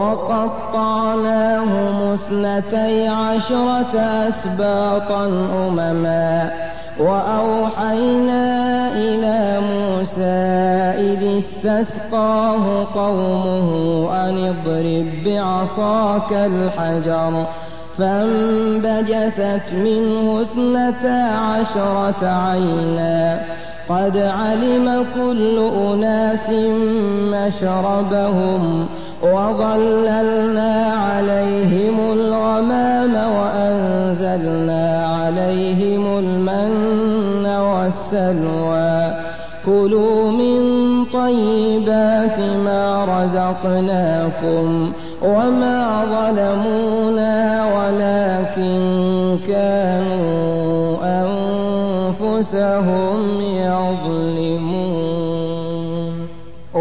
وقطعناهم 12 أسباطا أمما وأوحينا إلى موسى إذ استسقاه قومه أن اضرب بعصاك الحجر فانبجست منه 12 عينا قد علم كل أناس مشربهم وظللنا عليهم الغمام وأنزلنا عليهم المن والسلوى كلوا من طيبات ما رزقناكم وما ظلمونا ولكن كانوا أنفسهم يظلمون.